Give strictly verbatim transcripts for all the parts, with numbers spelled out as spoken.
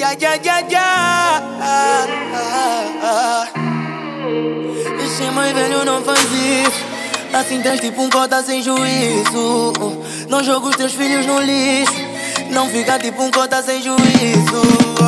Ya, ya, ya, ya. Esse mais velho não faz isso. Assim tens tipo um cota sem juízo. Não joga os teus filhos no lixo. Não fica tipo um cota sem juízo.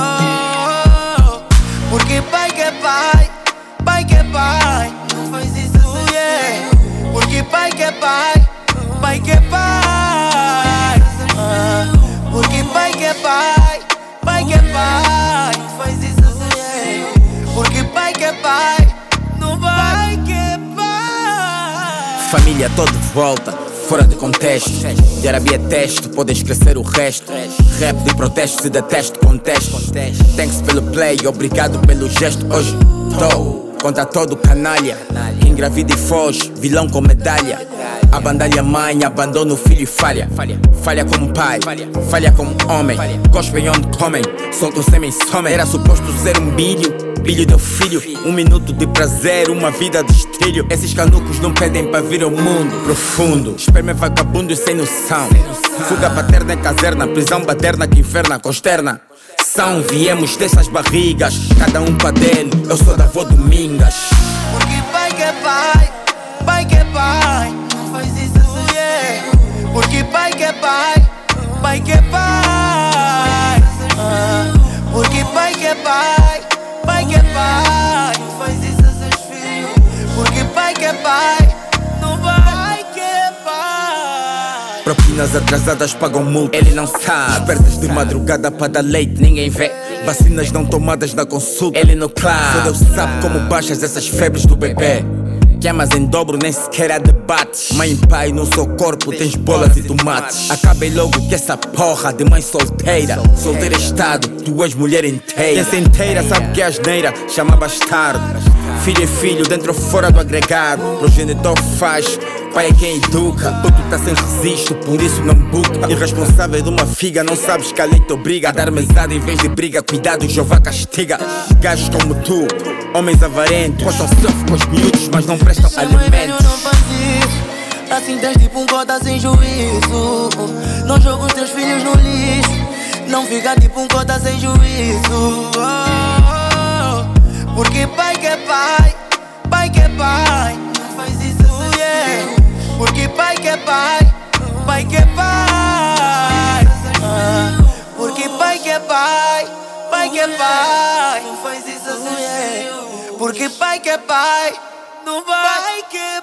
Oh, porque pai que é pai, pai que é pai, não faz isso, yeah. Porque pai que é pai, pai que é pai. uh, Porque pai que é pai, pai que é pai, não faz isso, yeah. Porque pai que é pai, não vai que é pai. Família toda de volta, fora de contexto. De Arabia é teste, podem esquecer o resto. Rap de protesto, se detesto, contesto. Thanks pelo play, obrigado pelo gesto. Hoje tô contra todo canalha. Engravida e foge, vilão com medalha. Abandalha mãe, abandona o filho e falha. Falha como pai, falha como homem. Cospem onde comem, soltam sêmen, somem. Era suposto ser um bilho, bilho deu filho. Um minuto de prazer, uma vida de estilho. Esses canucos não pedem para vir ao mundo profundo. Esperma é vagabundo e sem noção. Fuga paterna é caserna, prisão baterna que inferna, consterna. São, viemos dessas barrigas, cada um pra dele, eu sou da avó Domingas. Porque pai que é pai, pai que é pai, não faz isso, yeah. Porque pai que é pai, pai que é pai. uh, Porque pai que é pai, pai que é pai, não faz isso a seus filhos. Porque pai que é pai, não vai que é pai. Propinas atrasadas pagam multa, ele não sabe. Espertas de madrugada para dar leite, ninguém vê. Vacinas não tomadas na consulta, ele no claro. Só Deus sabe como baixas essas febres do bebê. Que amas em dobro, nem sequer há debates. Mãe e pai no seu corpo tens bolas e tomates. Acabem logo que essa porra de mãe solteira. Solteira estado, tu és mulher inteira. Quem se inteira sabe que é asneira, chama bastardo. Filho é filho, dentro ou fora do agregado. Progenitor faz, pai é quem educa. Puto tá sem registro, por isso não buca. Irresponsável de uma figa, não sabes que a lei te obriga a dar mesada em vez de briga. Cuidado, Jeová castiga. Gajos como tu, homens avarentos, postam surf com os miúdos, mas não prestam alimentos. Não faz isso. Assim tens tipo um cota sem juízo. Não joga os teus filhos no lixo. Não fica tipo um cota sem juízo. Oh, porque pai que é pai, pai que é pai, não faz isso, yeah. Porque pai que é pai, pai que é pai. uh, Porque pai que é pai, pai que é pai, não faz isso, yeah. Porque pai que é pai, não vai que é